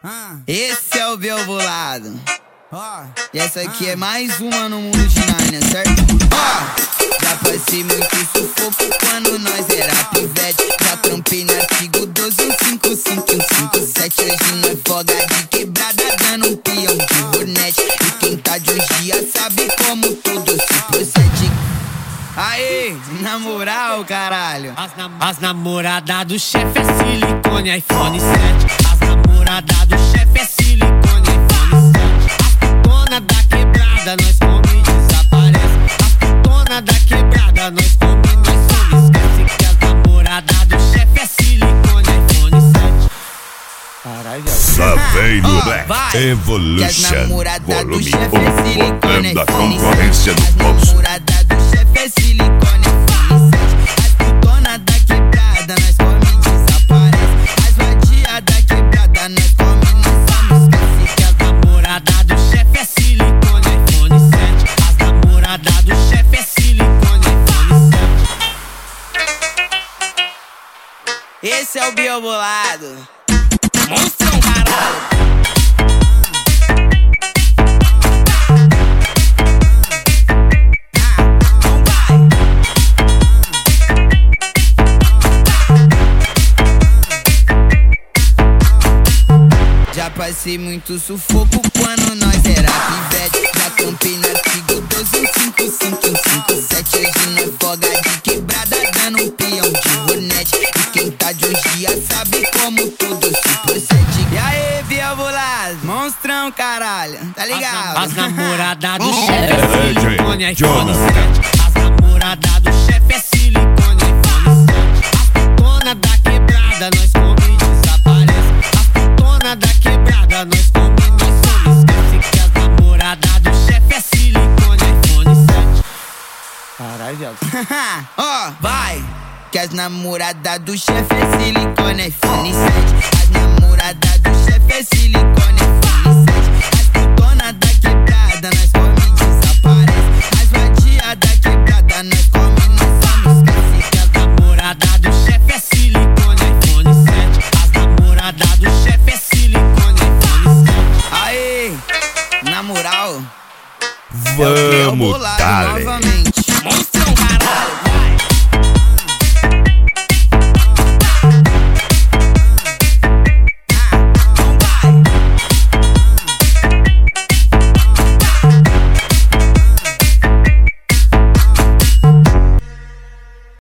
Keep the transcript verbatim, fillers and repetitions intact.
Esse é o Belbolado. E essa aqui é mais uma no mundo de Nárnia, certo? Ó, já passei muito sufoco quando nós era pivete. Já trampei no artigo doze, um cinco cinco, um cinco sete. Hoje nós folga de quebrada, dando um peão de hornete. E quem tá de uns dias sabe como tudo se procede. Aê, na moral, caralho. As, nam as namoradas do chefe é silicone, iPhone sete. As namoradas do chefe é silicone, iPhone sete. As putona da quebrada, nós come e desaparece. As putona da quebrada, nós come e nós some. Esquece que as namoradas do chefe é silicone, iPhone sete. Caralho, Saveiro Black Evolution. Volume um, voltando da concorrência do bolso. É silicone, iPhone sete. As putona da quebrada, nós come e desaparece. As vadia da quebrada, nós come e nós some. Esquece que as namoradas do chefe é silicone, iPhone sete. As namoradas do chefe é silicone, iPhone sete. Esse é o Belbolado. Monstrão, caralho. Já passei muito sufoco quando nós era pivete. Já campei no artigo doze, um cinco cinco, um cinco sete. Hoje nós folga de quebrada, dando um peão de hornete. E quem tá de uns dias sabe como tudo se procede. E aí, Belbolado, monstrão, caralho, tá ligado? As, na as namoradas do chefe é silicone, iPhone sete. As namoradas do chefe é silicone, iPhone sete. As putona da quebrada, nós come e desaparece. As putona da quebrada, nós come e nós some. Esquece que as namoradas do chefe é silicone, iPhone sete. Caralho, viado. Ó, oh, vai! Que as namoradas do chefe é silicone, iPhone sete. As namoradas do chefe é silicone, iPhone sete. As putona da quebrada, nós come e desaparece. As vadia da quebrada, nós come e nós some. Esquece que as namoradas do chefe é silicone, iPhone sete. As namoradas do chefe é silicone, iPhone sete. Aê, na moral, vamos, é tá